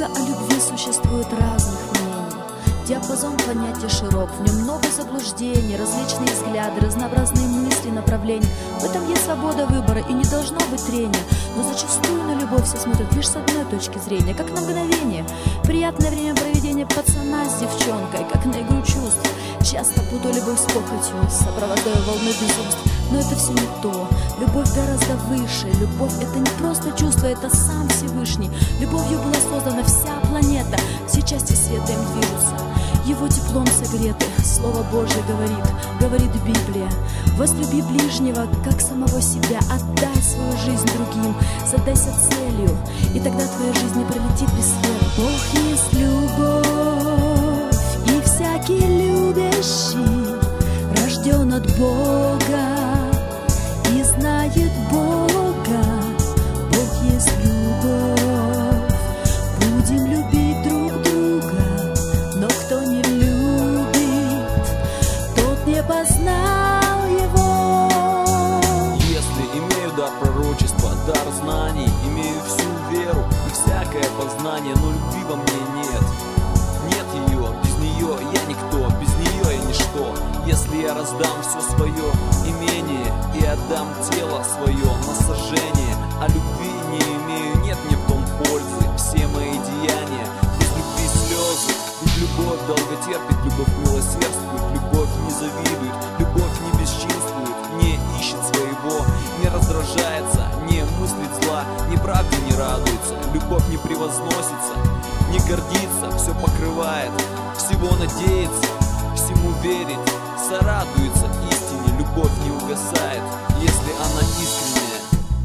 о любви существует разных мнений. Диапазон понятий широк, в нем много заблуждений, различные взгляды, разнообразные мысли, направления. В этом есть свобода выбора и не должно быть трения. Но зачастую на любовь все смотрят лишь с одной точки зрения, как на мгновение. Приятное время проведения пацана с девчонкой, как на игру чувств. Часто путаю любовь с похотью, сопровождая волной безумств. Но это все не то. Любовь гораздо выше. Любовь — это не просто чувство, это сам Всевышний. Любовью была создана вся планета, все части света им движутся. Его теплом согреты, Слово Божье говорит Библия. Возлюби ближнего, как самого себя, отдай свою жизнь другим, задайся целью, и тогда твоя жизнь не пролетит бесследно. Бог есть любовь, и всякий любящий рожден от Бога и знает Бога. Бог есть любовь, будем любить друг друга. Но кто не любит, тот не познал его. Если имею дар пророчества, дар знаний, имею всю веру и всякое познание, но любви во мне нет. Нет ее, без нее я никто, без нее я ничто. Если я раздам все свое имение и отдам тело свое на сожжение, а любви не имею, нет мне в том пользы. Все мои деяния без любви слезы. Ведь любовь долго терпит, любовь милосердствует, любовь не завидует, любовь не бесчинствует, не ищет своего, не раздражается, не мыслит зла, неправде не радуется, любовь не превозносится, не гордится, все покрывает, всего надеется, всему верит, сорадуется истине, любовь не угасает, если она искренняя.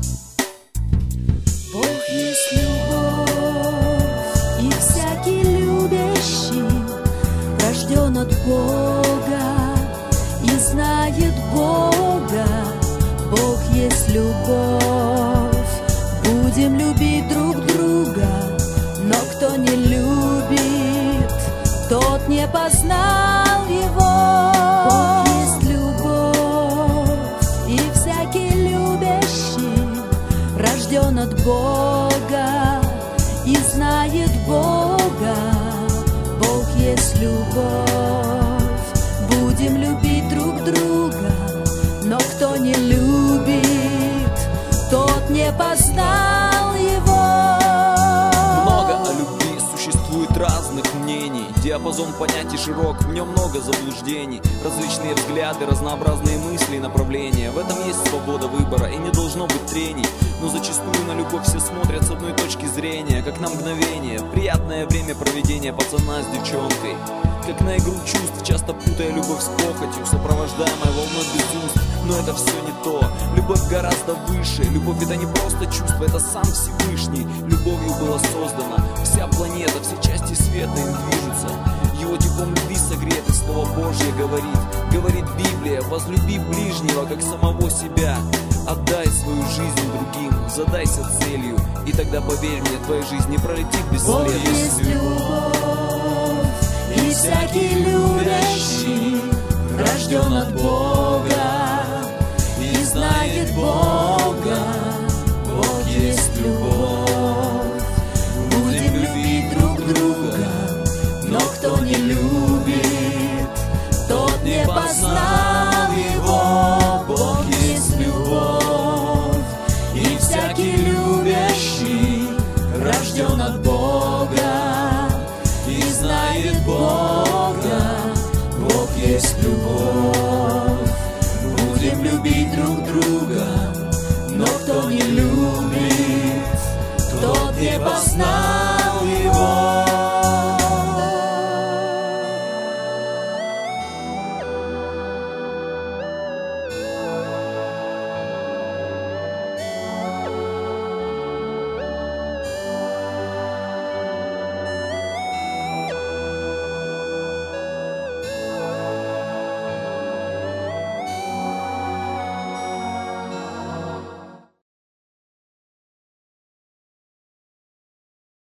Бог есть любовь, и всякий любящий рожден от Бога и знает Бога. Бог есть любовь, будем любить друг друга. Но кто не любит, тот не познал его. Бог есть любовь, и всякий любящий рожден от Бога и знает Бога. Бог есть любовь, будем любить друг друга. Но кто не любит, тот не познал его. Много о любви существует разных мнений. Диапазон понятий широк, в нем много заблуждений. Различные взгляды, разнообразные мысли и направления. В этом есть свобода выбора и не должно быть трений. Но зачастую на любовь все смотрят с одной точки зрения, как на мгновение. Приятное время проведения пацана с девчонкой, как на игру чувств, часто путая любовь с похотью, сопровождаемой волной безумств. Но это все не то. Любовь гораздо выше. Любовь — это не просто чувство, это сам Всевышний. Любовью была создана вся планета, все части света им движутся. Его теплом любви согреты, Слово Божье говорит Библия. Возлюби ближнего, как самого себя. Отдай свою жизнь другим, задайся целью, и тогда, поверь мне, твоя жизнь не пролетит бесследно. Бог есть любовь, и всякий любящий рожден от Бога и знает Бога. Бог есть любовь, будем любить друг друга. Но кто не любит, тот не познал его. Бог есть любовь, и всякий любящий рожден от Бога и знает Бога. Бог есть любовь, будем любить друг друга. Но кто не любит, тот не познал